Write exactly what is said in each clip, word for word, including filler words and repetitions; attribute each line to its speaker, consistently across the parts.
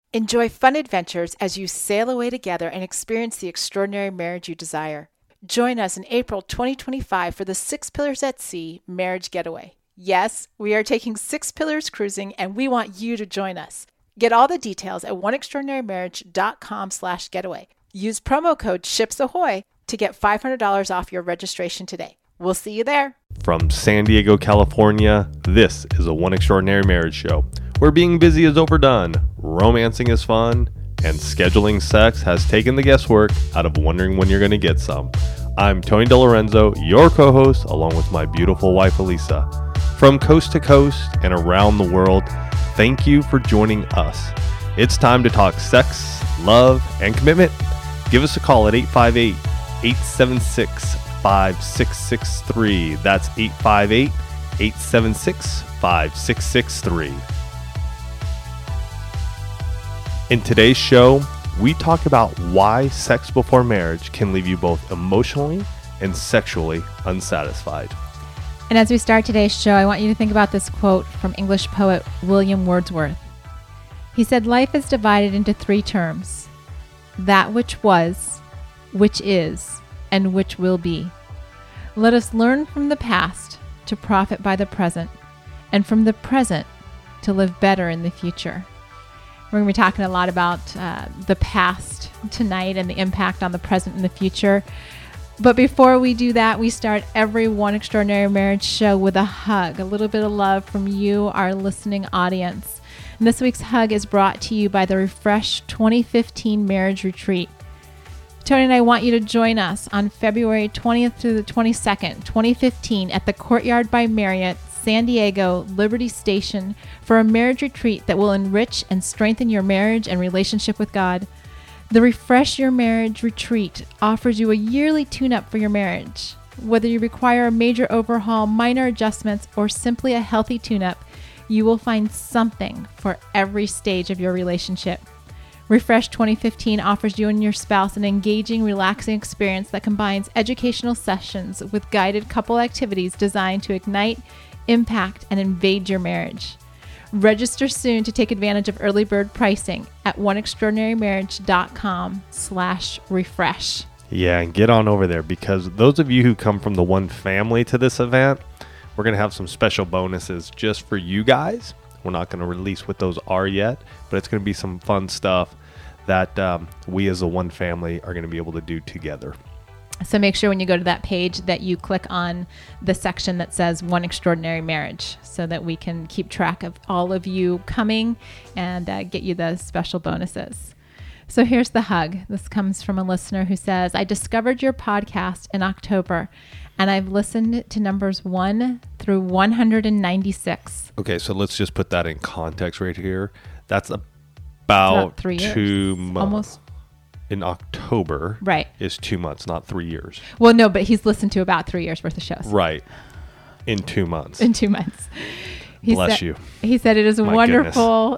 Speaker 1: Enjoy fun adventures as you sail away together and experience the extraordinary marriage you desire. Join us in April twenty twenty-five for the Six Pillars at Sea Marriage Getaway. Yes, we are taking Six Pillars cruising, and we want you to join us. Get all the details at oneextraordinarymarriage.com slash getaway. Use promo code SHIPSAHOY to get five hundred dollars off your registration today. We'll see you there.
Speaker 2: From San Diego, California, this is a One Extraordinary Marriage show, where being busy is overdone, romancing is fun, and scheduling sex has taken the guesswork out of wondering when you're going to get some. I'm Tony DeLorenzo, your co-host, along with my beautiful wife, Elisa. From coast to coast and around the world, thank you for joining us. It's time to talk sex, love, and commitment. Give us a call at eight five eight, eight seven six, five six six three. That's eight five eight, eight seven six, five six six three. In today's show, we talk about why sex before marriage can leave you both emotionally and sexually unsatisfied.
Speaker 3: And as we start today's show, I want you to think about this quote from English poet William Wordsworth. He said, "Life is divided into three terms: that which was, which is, and which will be. Let us learn from the past to profit by the present, and from the present to live better in the future." We're going to be talking a lot about uh, the past tonight and the impact on the present and the future. But before we do that, we start every One Extraordinary Marriage show with a hug, a little bit of love from you, our listening audience. And this week's hug is brought to you by the Refresh twenty fifteen Marriage Retreat. Tony and I want you to join us on February twentieth through the twenty-second, twenty fifteen at the Courtyard by Marriott, San Diego, Liberty Station for a marriage retreat that will enrich and strengthen your marriage and relationship with God. The Refresh Your Marriage Retreat offers you a yearly tune-up for your marriage. Whether you require a major overhaul, minor adjustments, or simply a healthy tune-up, you will find something for every stage of your relationship. Refresh twenty fifteen offers you and your spouse an engaging, relaxing experience that combines educational sessions with guided couple activities designed to ignite, impact, and invade your marriage. Register soon to take advantage of early bird pricing at oneextraordinarymarriage.com slash refresh.
Speaker 2: Yeah, and get on over there, because those of you who come from the One family to this event, we're going to have some special bonuses just for you guys. We're not going to release what those are yet, but it's going to be some fun stuff that um, we as a One family are going to be able to do together.
Speaker 3: So make sure when you go to that page that you click on the section that says One Extraordinary Marriage so that we can keep track of all of you coming and uh, get you the special bonuses. So here's the hug. This comes from a listener who says, "I discovered your podcast in October and I've listened to numbers one through one hundred ninety-six.
Speaker 2: Okay, so let's just put that in context right here. That's about,
Speaker 3: about three years.
Speaker 2: two months.
Speaker 3: Almost.
Speaker 2: In October,
Speaker 3: right,
Speaker 2: is two months, not three years.
Speaker 3: Well, no, but he's listened to about three years worth of shows.
Speaker 2: Right. In two months.
Speaker 3: In two months. He
Speaker 2: Bless
Speaker 3: said,
Speaker 2: you.
Speaker 3: He said it is
Speaker 2: My
Speaker 3: wonderful.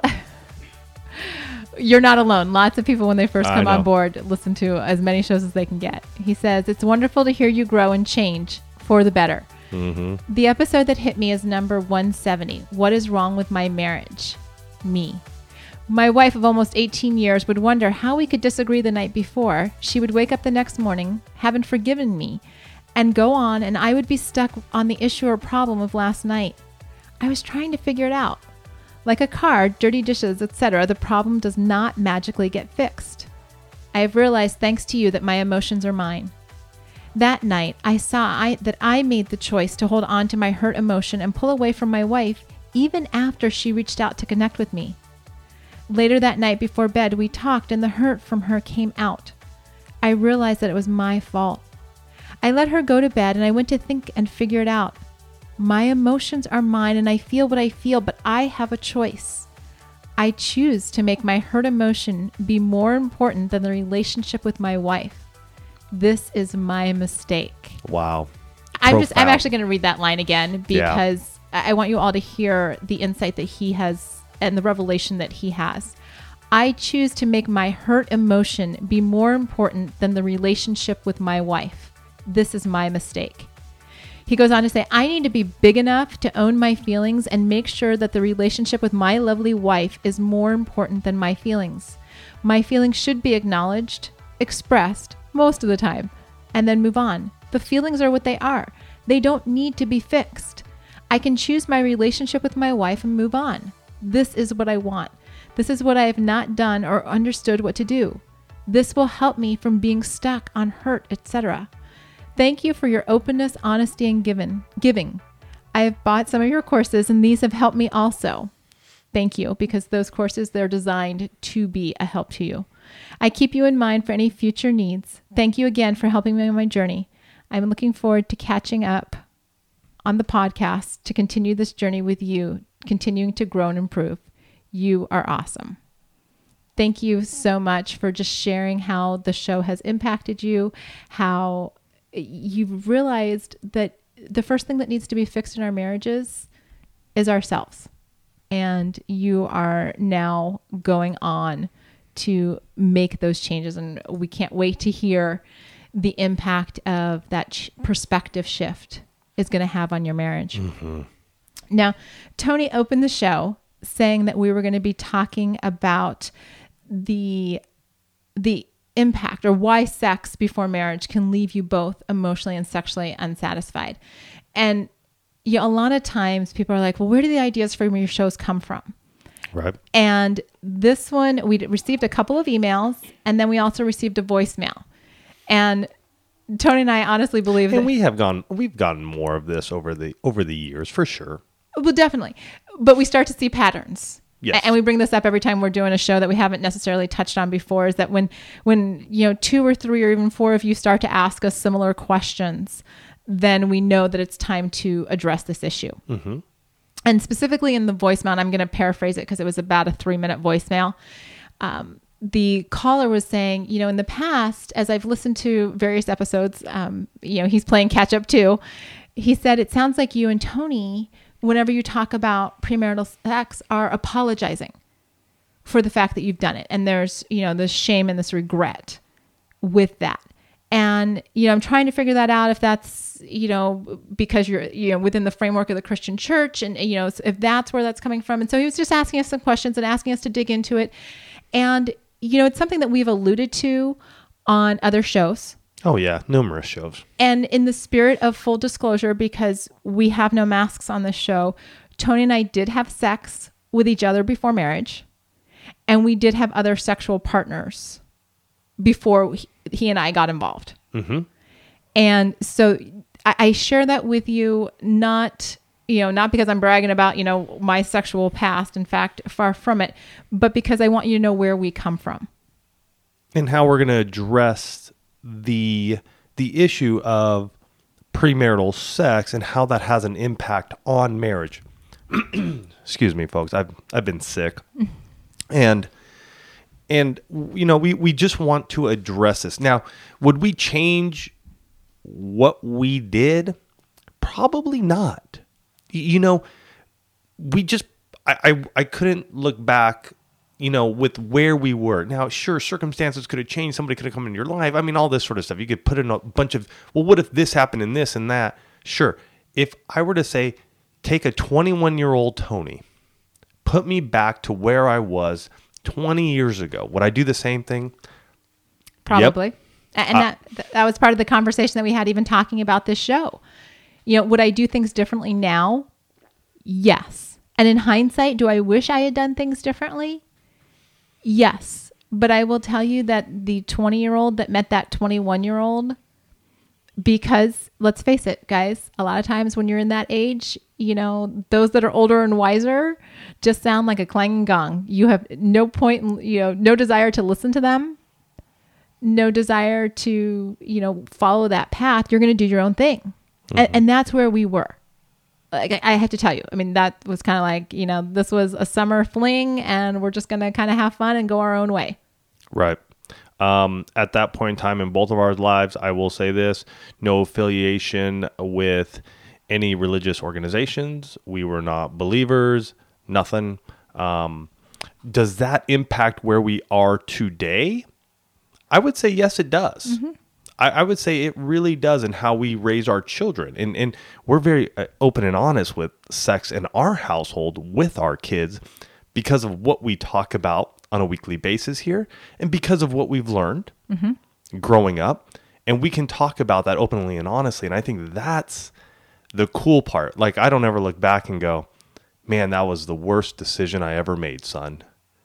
Speaker 3: You're not alone. Lots of people, when they first come on board, listen to as many shows as they can get. He says, "It's wonderful to hear you grow and change for the better. Mm-hmm. The episode that hit me is number one seventy. What is wrong with my marriage? Me. My wife of almost eighteen years would wonder how we could disagree the night before. She would wake up the next morning, haven't forgiven me, and go on, and I would be stuck on the issue or problem of last night. I was trying to figure it out. Like a car, dirty dishes, et cetera, the problem does not magically get fixed. I have realized, thanks to you, that my emotions are mine. That night, I saw I, that I made the choice to hold on to my hurt emotion and pull away from my wife even after she reached out to connect with me. Later that night before bed, we talked and the hurt from her came out. I realized that it was my fault. I let her go to bed and I went to think and figure it out. My emotions are mine and I feel what I feel, but I have a choice. I choose to make my hurt emotion be more important than the relationship with my wife. This is my mistake."
Speaker 2: Wow.
Speaker 3: I'm
Speaker 2: Profound.
Speaker 3: just, I'm actually going to read that line again because yeah. I want you all to hear the insight that he has and the revelation that he has. I choose to make my hurt emotion be more important than the relationship with my wife. This is my mistake. He goes on to say, I need to be big enough to own my feelings and make sure that the relationship with my lovely wife is more important than my feelings. My feelings should be acknowledged, expressed most of the time, and then move on. The feelings are what they are. They don't need to be fixed. I can choose my relationship with my wife and move on. This is what I want. This is what I have not done or understood what to do. This will help me from being stuck on hurt, et cetera. Thank you for your openness, honesty, and given, giving. I have bought some of your courses, and these have helped me also. Thank you, because those courses, they're designed to be a help to you. I keep you in mind for any future needs. Thank you again for helping me on my journey. I'm looking forward to catching up on the podcast to continue this journey with you, continuing to grow and improve. You are awesome. Thank you so much for just sharing how the show has impacted you, how you've realized that the first thing that needs to be fixed in our marriages is ourselves. And you are now going on to make those changes. And we can't wait to hear the impact of that ch- perspective shift is going to have on your marriage. Mm-hmm. Now, Tony opened the show saying that we were going to be talking about the the impact or why sex before marriage can leave you both emotionally and sexually unsatisfied. And you know, a lot of times people are like, well, where do the ideas for your shows come from?
Speaker 2: Right.
Speaker 3: And this one, we received a couple of emails, and then we also received a voicemail. And Tony and I honestly believe
Speaker 2: and
Speaker 3: that
Speaker 2: we have gone, we've gotten more of this over the over the years, for sure.
Speaker 3: Well, definitely. But we start to see patterns.
Speaker 2: Yes.
Speaker 3: And we bring this up every time we're doing a show that we haven't necessarily touched on before, is that when, when, you know, two or three or even four of you start to ask us similar questions, then we know that it's time to address this issue. Mm-hmm. And specifically in the voicemail, and I'm going to paraphrase it because it was about a three minute voicemail. Um, the caller was saying, you know, in the past, as I've listened to various episodes, um, you know, he's playing catch up too. He said, it sounds like you and Tony, whenever you talk about premarital sex, are apologizing for the fact that you've done it. And there's, you know, this shame and this regret with that. And, you know, I'm trying to figure that out if that's, you know, because you're, you know, within the framework of the Christian church and, you know, if that's where that's coming from. And so he was just asking us some questions and asking us to dig into it. And, you know, it's something that we've alluded to on other shows.
Speaker 2: Oh, yeah. Numerous shows.
Speaker 3: And in the spirit of full disclosure, because we have no masks on this show, Tony and I did have sex with each other before marriage. And we did have other sexual partners before he, he and I got involved. Mm-hmm. And so I, I share that with you, not, you know, not because I'm bragging about, you know, my sexual past. In fact, far from it, but because I want you to know where we come from.
Speaker 2: And how we're going to address the the issue of premarital sex and how that has an impact on marriage. Excuse me, folks. I've I've been sick. and and you know, we we just want to address this. Now, would we change what we did? Probably not. You know, we just I I, I couldn't look back, you know, with where we were. Now, sure, circumstances could have changed. Somebody could have come into your life. I mean, all this sort of stuff. You could put in a bunch of, well, what if this happened and this and that? Sure. If I were to say, take a twenty-one-year-old Tony, put me back to where I was twenty years ago, would I do the same thing?
Speaker 3: Probably.
Speaker 2: Yep.
Speaker 3: And
Speaker 2: uh,
Speaker 3: that that was part of the conversation that we had even talking about this show. You know, would I do things differently now? Yes. And in hindsight, do I wish I had done things differently? Yes. But I will tell you that the twenty-year-old that met that twenty-one-year-old, because let's face it, guys, a lot of times when you're in that age, you know, those that are older and wiser just sound like a clanging gong. You have no point, you know, no desire to listen to them, no desire to, you know, follow that path. You're going to do your own thing. Mm-hmm. And, and that's where we were. Like, I have to tell you, I mean, that was kind of like, you know, this was a summer fling and we're just going to kind of have fun and go our own way.
Speaker 2: Right. Um, at that point in time in both of our lives, I will say this, no affiliation with any religious organizations. We were not believers, nothing. Um, does that impact where we are today? I would say, yes, it does. Mm-hmm. I, I would say it really does in how we raise our children. And, and we're very uh, open and honest with sex in our household with our kids because of what we talk about on a weekly basis here and because of what we've learned mm-hmm. growing up. And we can talk about that openly and honestly. And I think that's the cool part. Like, I don't ever look back and go, man, that was the worst decision I ever made, son.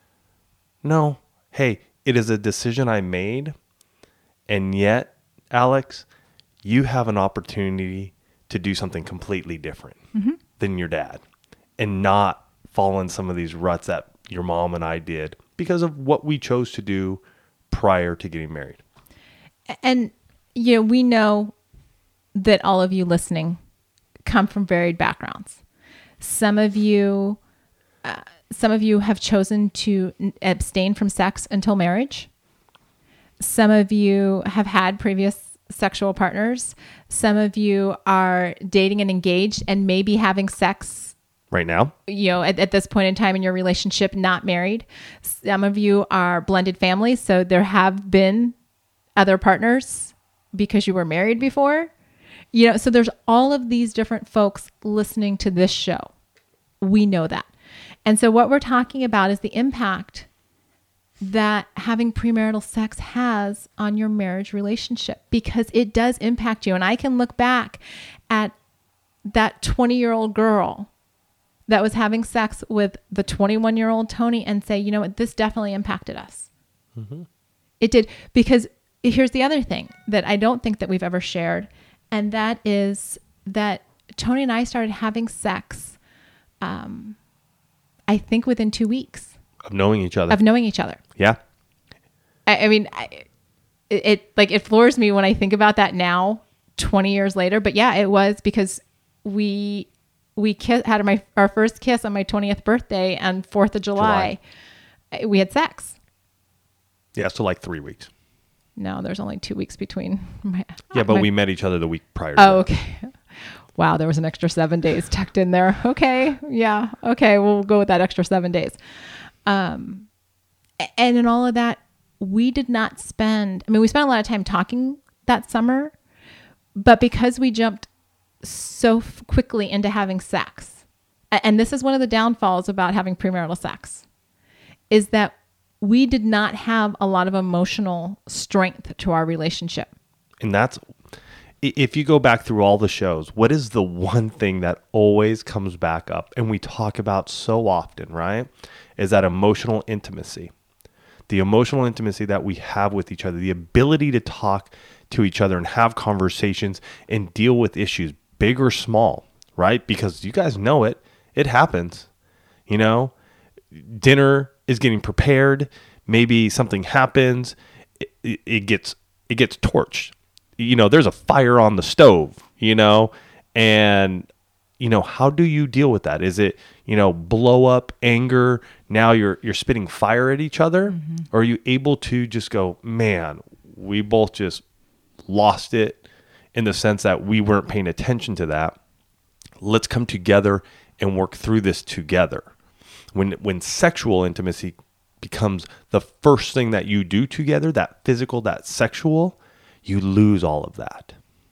Speaker 2: No. Hey, it is a decision I made. And yet, Alex, you have an opportunity to do something completely different mm-hmm. than your dad and not fall in some of these ruts that your mom and I did because of what we chose to do prior to getting married.
Speaker 3: And, you know, we know that all of you listening come from varied backgrounds. Some of you, uh, some of you have chosen to abstain from sex until marriage. Some of you have had previous sexual partners. Some of you are dating and engaged and maybe having sex
Speaker 2: right now,
Speaker 3: you know, at, at this point in time in your relationship, not married. Some of you are blended families. So there have been other partners because you were married before, you know, so there's all of these different folks listening to this show. We know that. And so what we're talking about is the impact that having premarital sex has on your marriage relationship, because it does impact you. And I can look back at that twenty-year-old girl that was having sex with the twenty-one-year-old Tony and say, you know what, this definitely impacted us. Mm-hmm. It did, because here's the other thing that I don't think that we've ever shared, and that is that Tony and I started having sex, um, I think within two weeks.
Speaker 2: Of knowing each other.
Speaker 3: Of knowing each other.
Speaker 2: Yeah.
Speaker 3: I, I mean, I, it, it like it floors me when I think about that now, twenty years later. But yeah, it was because we we kiss, had my our first kiss on my twentieth birthday, and fourth of July, July, we had sex.
Speaker 2: Yeah, so like three weeks.
Speaker 3: No, there's only two weeks between. My,
Speaker 2: yeah, but
Speaker 3: my,
Speaker 2: we met each other the week prior to
Speaker 3: Oh,
Speaker 2: that.
Speaker 3: okay. Wow, there was an extra seven days tucked in there. Okay, yeah, okay, we'll go with that extra seven days. Um, and in all of that, we did not spend, I mean, we spent a lot of time talking that summer, but because we jumped so f- quickly into having sex, and this is one of the downfalls about having premarital sex, is that we did not have a lot of emotional strength to our relationship.
Speaker 2: And that's, if you go back through all the shows, what is the one thing that always comes back up and we talk about so often, right? Is that emotional intimacy. The emotional intimacy that we have with each other, the ability to talk to each other and have conversations and deal with issues, big or small, right? Because you guys know it, it happens. You know, dinner is getting prepared. Maybe something happens. It, it, it gets it gets torched. You know, there's a fire on the stove, you know, and, you know, how do you deal with that? Is it, you know, blow up, anger? Now you're you're spitting fire at each other? Mm-hmm. Or are you able to just go, man, we both just lost it in the sense that we weren't paying attention to that. Let's come together and work through this together. When when sexual intimacy becomes the first thing that you do together, that physical, that sexual, you lose all of that.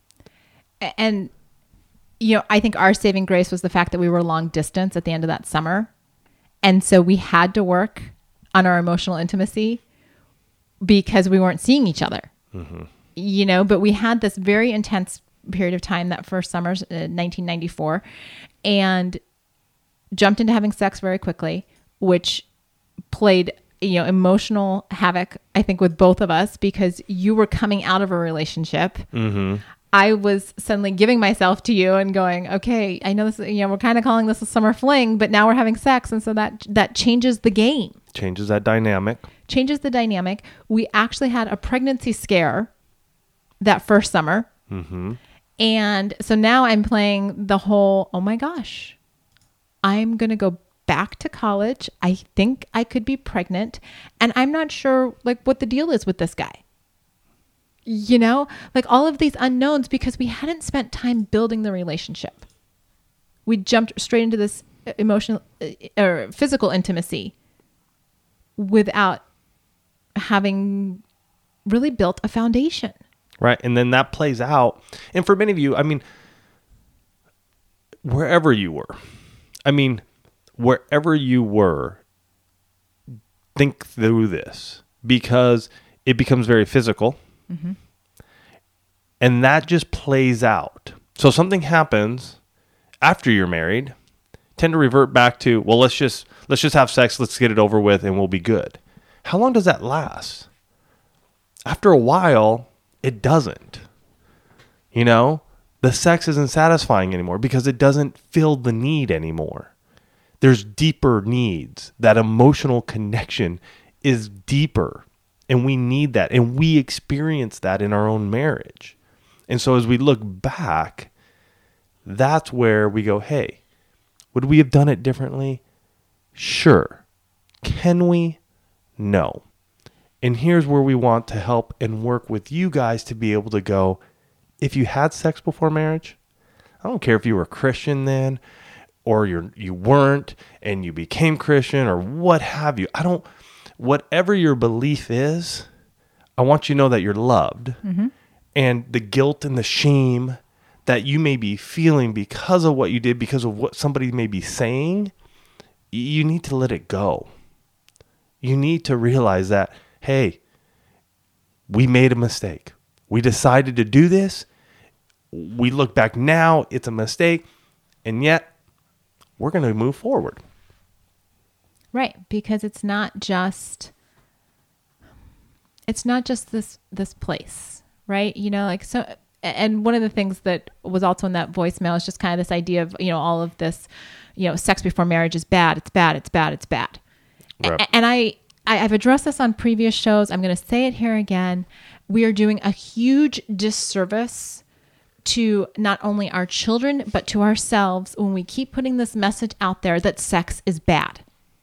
Speaker 3: And, you know, I think our saving grace was the fact that we were long distance at the end of that summer. And so we had to work on our emotional intimacy because we weren't seeing each other, mm-hmm. you know, but we had this very intense period of time that first summer, uh, nineteen ninety-four, and jumped into having sex very quickly, which played, you know, emotional havoc, I think, with both of us, because you were coming out of a relationship. Mm-hmm. I was suddenly giving myself to you and going, okay, I know this, you know, we're kind of calling this a summer fling, but now we're having sex. And so that, that changes the game.
Speaker 2: Changes that dynamic.
Speaker 3: Changes the dynamic. We actually had a pregnancy scare that first summer. Mm-hmm. And so now I'm playing the whole, oh my gosh, I'm going to go back to college. I think I could be pregnant, and I'm not sure like what the deal is with this guy. You know, like all of these unknowns, because we hadn't spent time building the relationship. We jumped straight into this emotional or physical intimacy without having really built a foundation.
Speaker 2: right? And then that plays out. And for many of you, I mean, wherever you were, I mean, wherever you were, think through this, because it becomes very physical. Mm-hmm. And that just plays out. So something happens after you're married, tend to revert back to, well, let's just let's just have sex, let's get it over with, and we'll be good. How long does that last? After a while, it doesn't. You know, the sex isn't satisfying anymore because it doesn't fill the need anymore. There's deeper needs. That emotional connection is deeper, and we need that, and we experience that in our own marriage. And so as we look back, that's where we go, hey, would we have done it differently? Sure. Can we? No. And here's where we want to help and work with you guys to be able to go, if you had sex before marriage, I don't care if you were Christian then, or you're, you weren't, and you became Christian, or what have you. I don't, whatever your belief is, I want you to know that you're loved. Mm-hmm. And the guilt and the shame that you may be feeling because of what you did, because of what somebody may be saying, you need to let it go. You need to realize that, hey, we made a mistake. We decided to do this. We look back now, it's a mistake, and yet we're going to move forward.
Speaker 3: Right, because it's not just it's not just this this place, right? You know, like so and one of the things that was also in that voicemail is just kind of this idea of, you know, all of this, you know, sex before marriage is bad, it's bad, it's bad, it's bad. Right. A- and I, I, I've addressed this on previous shows. I'm going to say it here again. We are doing a huge disservice to not only our children, but to ourselves when we keep putting this message out there that sex is bad.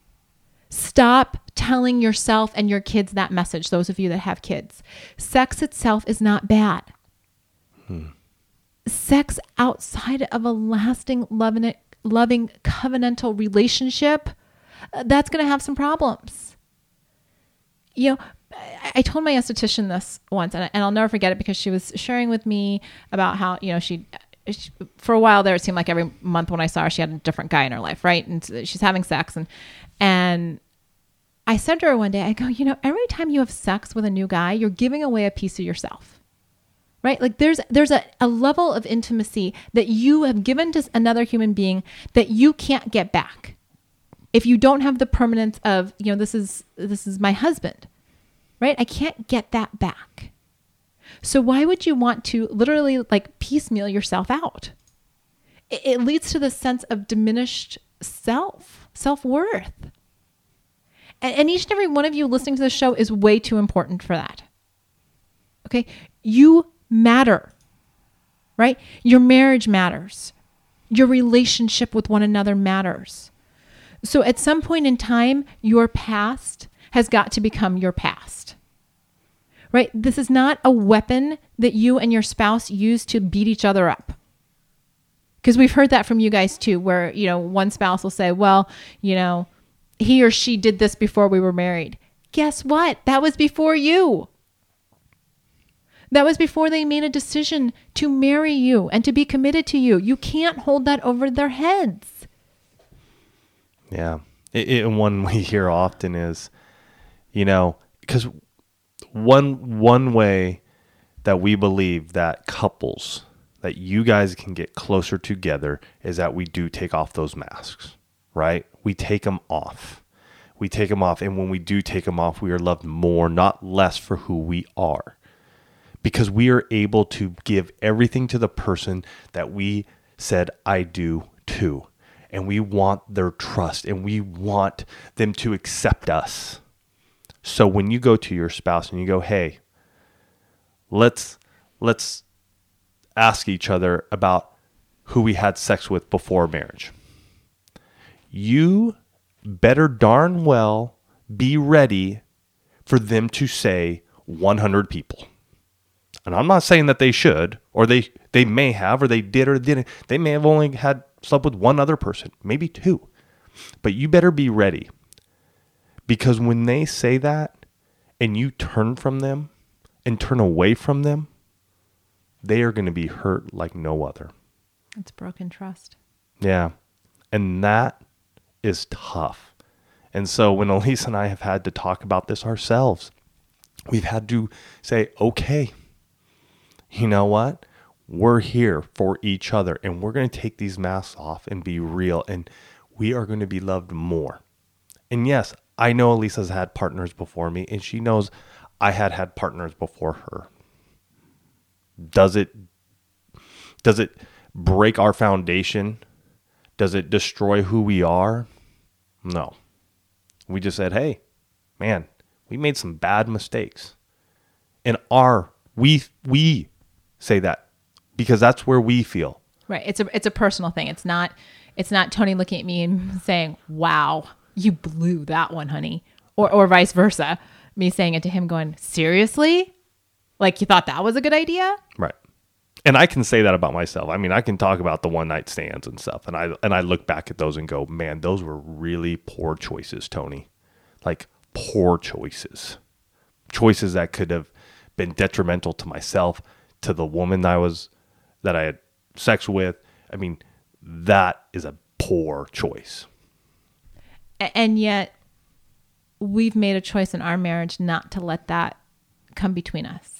Speaker 3: Stop telling yourself and your kids that message, those of you that have kids. Sex itself is not bad. Hmm. Sex outside of a lasting, loving, loving covenantal relationship, uh, that's going to have some problems. You know, I, I told my esthetician this once, and, I, and I'll never forget it because she was sharing with me about how, you know, she, she, for a while there, it seemed like every month when I saw her, she had a different guy in her life, right? And she's having sex. And, and I said to her one day, I go, you know, every time you have sex with a new guy, you're giving away a piece of yourself. Right? Like there's there's a, a level of intimacy that you have given to another human being that you can't get back. If you don't have the permanence of, you know, this is this is my husband, right? I can't get that back. So why would you want to literally like piecemeal yourself out? It, it leads to this sense of diminished self, self-worth. And, and each and every one of you listening to this show is way too important for that. Okay? You matter, right? Your marriage matters. Your relationship with one another matters. So at some point in time, your past has got to become your past, right? This is not a weapon that you and your spouse use to beat each other up. Because we've heard that from you guys too, where, you know, one spouse will say, well, you know, he or she did this before we were married. Guess what? That was before you. That was before they made a decision to marry you and to be committed to you. You can't hold that over their heads.
Speaker 2: Yeah. It, it, one we hear often is, you know, because one one way that we believe that couples, that you guys can get closer together is that we do take off those masks, right? We take them off. We take them off. And when we do take them off, we are loved more, not less, for who we are. Because we are able to give everything to the person that we said, I do to. And we want their trust, and we want them to accept us. So when you go to your spouse and you go, hey, let's let's ask each other about who we had sex with before marriage. You better darn well be ready for them to say one hundred people. And I'm not saying that they should, or they, they may have, or they did or didn't. They may have only had slept with one other person, maybe two. But you better be ready. Because when they say that, and you turn from them, and turn away from them, they are going to be hurt like no other.
Speaker 3: It's broken trust.
Speaker 2: Yeah. And that is tough. And so when Elise and I have had to talk about this ourselves, we've had to say, okay, you know what? We're here for each other, and we're going to take these masks off and be real, and we are going to be loved more. And yes, I know Elise has had partners before me, and she knows I had had partners before her. Does it, does it break our foundation? Does it destroy who we are? No. We just said, hey, man, we made some bad mistakes. And our, we, we say that because that's where we feel.
Speaker 3: Right. It's a, it's a personal thing. It's not, it's not Tony looking at me and saying, wow, you blew that one, honey. Or, or vice versa. Me saying it to him going, seriously? Like you thought that was a good idea?
Speaker 2: Right. And I can say that about myself. I mean, I can talk about the one night stands and stuff. And I, and I look back at those and go, man, those were really poor choices, Tony. Like poor choices, choices that could have been detrimental to myself, to the woman that I was, that I had sex with. I mean, that is a poor choice.
Speaker 3: And yet we've made a choice in our marriage not to let that come between us.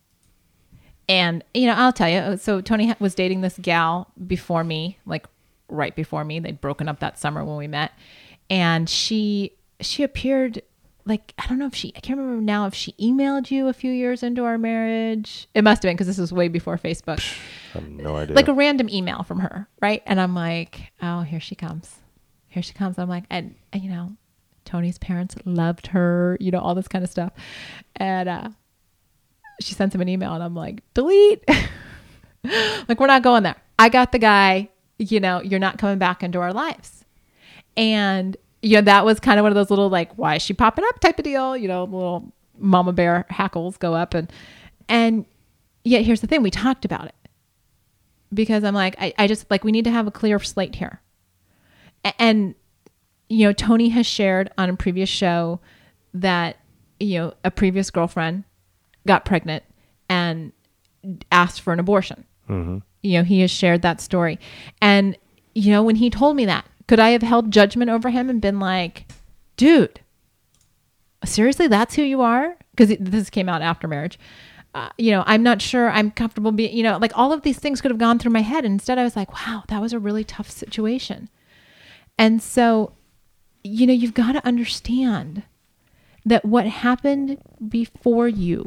Speaker 3: And, you know, I'll tell you, so Tony was dating this gal before me, like right before me. They'd broken up that summer when we met. And she, she appeared like, I don't know if she, I can't remember now if she emailed you a few years into our marriage. It must have been because this was way before Facebook.
Speaker 2: I have no idea.
Speaker 3: Like a random email from her, right? And I'm like, oh, here she comes. Here she comes. I'm like, and, and you know, Tony's parents loved her, you know, all this kind of stuff. And uh, she sends him an email and I'm like, delete. Like, we're not going there. I got the guy, you know, you're not coming back into our lives. And, you know, that was kind of one of those little, like, why is she popping up type of deal, you know, little mama bear hackles go up. And, and yet here's the thing. We talked about it because I'm like, I, I just like, we need to have a clear slate here. And, you know, Tony has shared on a previous show that, you know, a previous girlfriend got pregnant and asked for an abortion. Mm-hmm. You know, he has shared that story. And, you know, when he told me that, could I have held judgment over him and been like, dude, seriously, that's who you are? Because this came out after marriage. Uh, you know, I'm not sure I'm comfortable being, you know, like all of these things could have gone through my head. And instead I was like, wow, that was a really tough situation. And so, you know, you've got to understand that what happened before you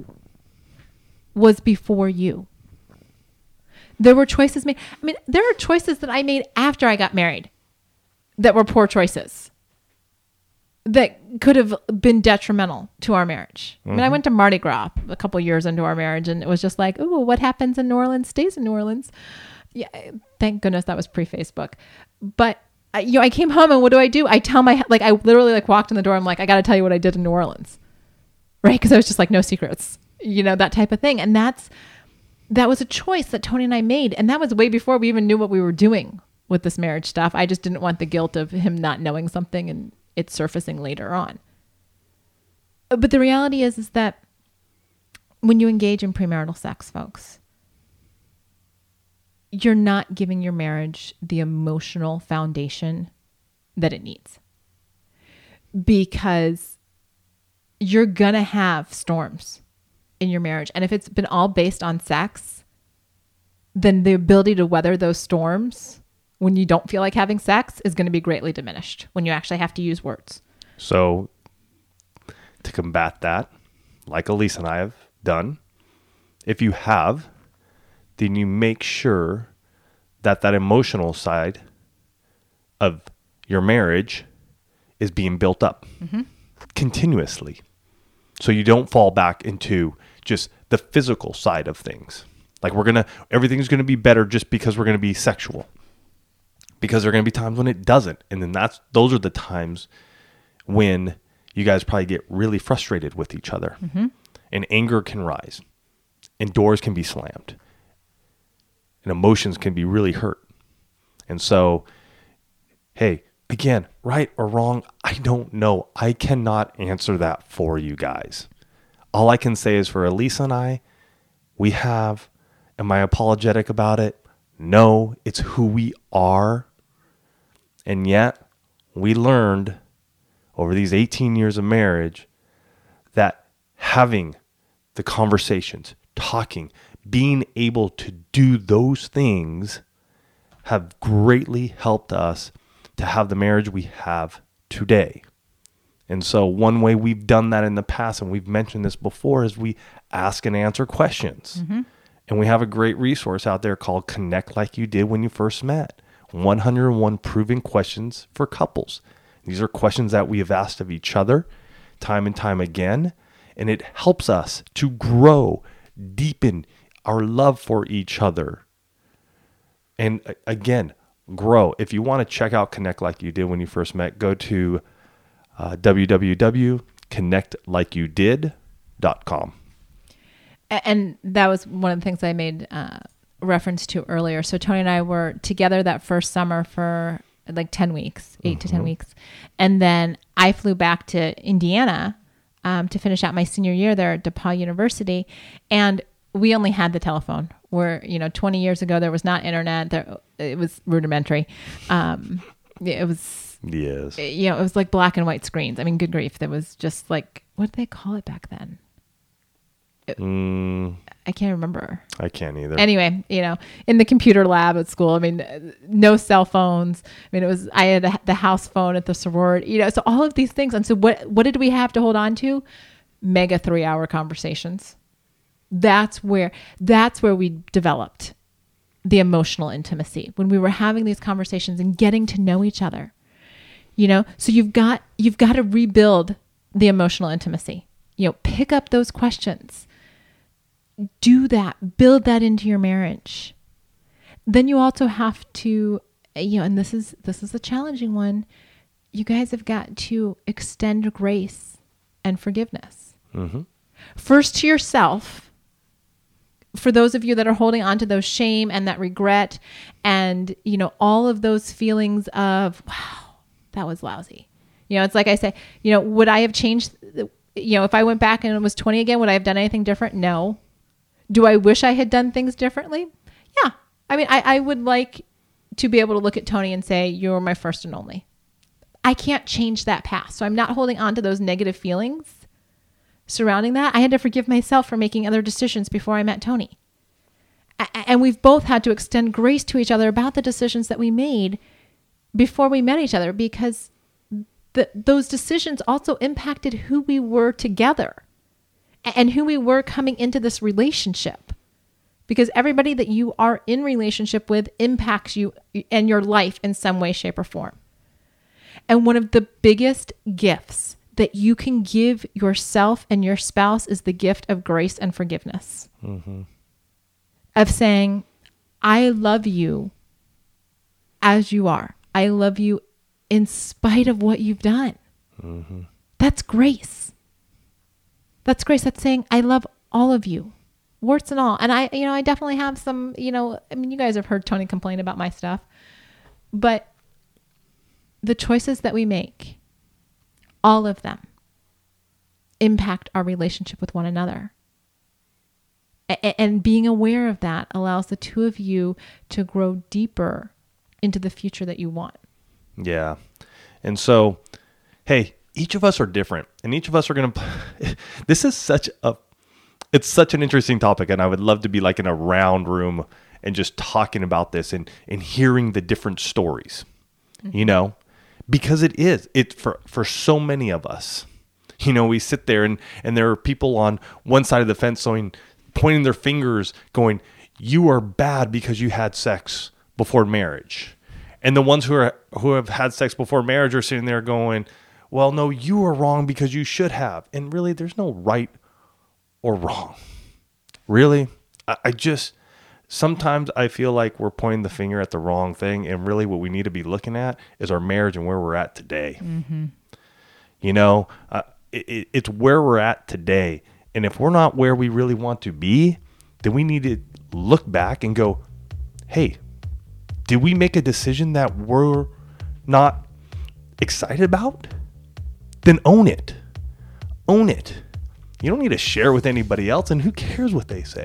Speaker 3: was before you. There were choices made. I mean, there are choices that I made after I got married that were poor choices that could have been detrimental to our marriage. Mm-hmm. I mean, I went to Mardi Gras a couple years into our marriage and it was just like, ooh, what happens in New Orleans stays in New Orleans. Yeah, thank goodness that was pre-Facebook. But I, you know, I came home and what do I do? I tell my, like, I literally like walked in the door. I'm like, I got to tell you what I did in New Orleans. Right. Cause I was just like, no secrets, you know, that type of thing. And that's, that was a choice that Tony and I made. And that was way before we even knew what we were doing with this marriage stuff. I just didn't want the guilt of him not knowing something and it surfacing later on. But the reality is, is that when you engage in premarital sex, folks, you're not giving your marriage the emotional foundation that it needs. Because you're going to have storms in your marriage. And if it's been all based on sex, then the ability to weather those storms when you don't feel like having sex is going to be greatly diminished when you actually have to use words.
Speaker 2: So to combat that, like Elise and I have done, if you have, then you make sure that that emotional side of your marriage is being built up mm-hmm. continuously. So you don't fall back into just the physical side of things. Like we're going to, everything's going to be better just because we're going to be sexual. Because there are going to be times when it doesn't. And then that's, those are the times when you guys probably get really frustrated with each other. Mm-hmm. And anger can rise. And doors can be slammed. And emotions can be really hurt. And so, hey, again, right or wrong, I don't know. I cannot answer that for you guys. All I can say is for Elise and I, we have Am I apologetic about it? No, it's who we are. And yet, we learned over these eighteen years of marriage that having the conversations, talking, being able to do those things have greatly helped us to have the marriage we have today. And so one way we've done that in the past, and we've mentioned this before, is we ask and answer questions. Mm-hmm. And we have a great resource out there called Connect Like You Did When You First Met. one hundred one proven questions for couples. These are questions that we have asked of each other time and time again. And it helps us to grow, deepen our love for each other. And again, grow. If you want to check out Connect Like You Did When You First Met, go to uh, w w w dot connect like you did dot com.
Speaker 3: And that was one of the things I made uh, reference to earlier. So Tony and I were together that first summer for like ten weeks, eight mm-hmm. to ten weeks. And then I flew back to Indiana um, to finish out my senior year there at DePaul University. And we only had the telephone. Where, you know, twenty years ago, there was not internet. There, it was rudimentary. Um, it was,
Speaker 2: yes.
Speaker 3: You know, it was like black and white screens. I mean, good grief. There was just like, what did they call it back then? It, mm, I can't remember.
Speaker 2: I can't either.
Speaker 3: Anyway, you know, in the computer lab at school, I mean, no cell phones. I mean, it was, I had a, the house phone at the sorority, you know, so all of these things. And so what, what did we have to hold on to? Mega three hour conversations. That's where, that's where we developed the emotional intimacy, when we were having these conversations and getting to know each other, you know? So you've got, you've got to rebuild the emotional intimacy, you know, pick up those questions. Do that, build that into your marriage. Then you also have to, you know, and this is, this is a challenging one. You guys have got to extend grace and forgiveness. Mm-hmm. First to yourself. For those of you that are holding on to those shame and that regret and, you know, all of those feelings of, wow, that was lousy. You know, it's like I say, you know, would I have changed, you know, if I went back and it was twenty again, would I have done anything different? No. Do I wish I had done things differently? Yeah. I mean, I, I would like to be able to look at Tony and say, you're my first and only. I can't change that past. So I'm not holding on to those negative feelings surrounding that. I had to forgive myself for making other decisions before I met Tony. A- and we've both had to extend grace to each other about the decisions that we made before we met each other, because the, those decisions also impacted who we were together and who we were coming into this relationship, because everybody that you are in relationship with impacts you and your life in some way, shape, or form. And one of the biggest gifts that you can give yourself and your spouse is the gift of grace and forgiveness. Mm-hmm. Of saying, I love you as you are. I love you in spite of what you've done. Mm-hmm. That's grace. That's grace. That's saying, I love all of you, warts and all. And I, you know, I definitely have some, you know, I mean, you guys have heard Tony complain about my stuff, but the choices that we make, all of them, impact our relationship with one another. A- and being aware of that allows the two of you to grow deeper into the future that you want.
Speaker 2: Yeah. And so, hey, each of us are different, and each of us are going to, this is such a, it's such an interesting topic, and I would love to be like in a round room and just talking about this and, and hearing the different stories, mm-hmm. you know? Because it is, it for, for so many of us, you know, we sit there and, and there are people on one side of the fence going, pointing their fingers going, you are bad because you had sex before marriage. And the ones who are, who have had sex before marriage are sitting there going, well, no, you are wrong because you should have. And really, there's no right or wrong. Really? I, I just, sometimes I feel like we're pointing the finger at the wrong thing, and really what we need to be looking at is our marriage and where we're at today. Mm-hmm. You know, uh, it, it's where we're at today. And if we're not where we really want to be, then we need to look back and go, hey, did we make a decision that we're not excited about? Then own it. Own it. You don't need to share with anybody else, and who cares what they say?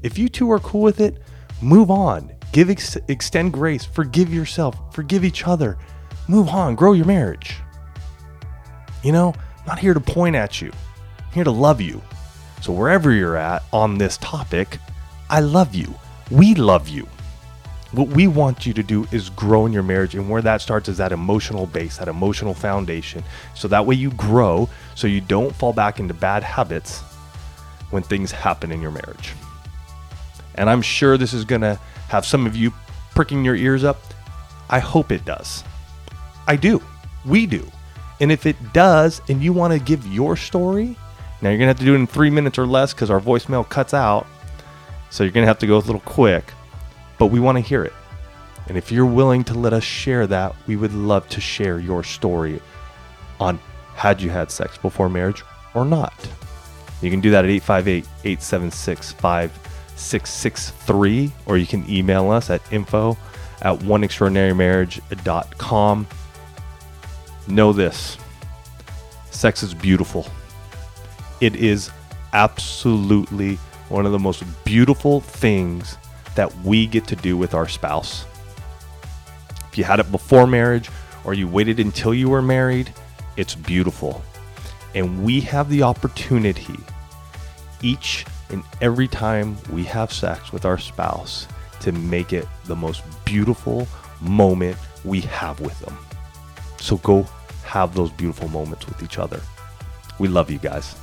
Speaker 2: If you two are cool with it, move on. Give ex- extend grace. Forgive yourself. Forgive each other. Move on. Grow your marriage. You know, I'm not here to point at you. I'm here to love you. So wherever you're at on this topic, I love you. We love you. What we want you to do is grow in your marriage, and where that starts is that emotional base, that emotional foundation. So that way you grow, so you don't fall back into bad habits when things happen in your marriage. And I'm sure this is going to have some of you pricking your ears up. I hope it does. I do. We do. And if it does, and you want to give your story, now you're going to have to do it in three minutes or less because our voicemail cuts out. So you're going to have to go a little quick. But we want to hear it. And if you're willing to let us share that, we would love to share your story on had you had sex before marriage or not. You can do that at eight five eight, eight seven six, five six six three, or you can email us at info at one extraordinary marriage dot com. Know this. Sex is beautiful. It is absolutely one of the most beautiful things that we get to do with our spouse. If you had it before marriage or you waited until you were married, it's beautiful. And we have the opportunity each and every time we have sex with our spouse to make it the most beautiful moment we have with them. So go have those beautiful moments with each other. We love you guys.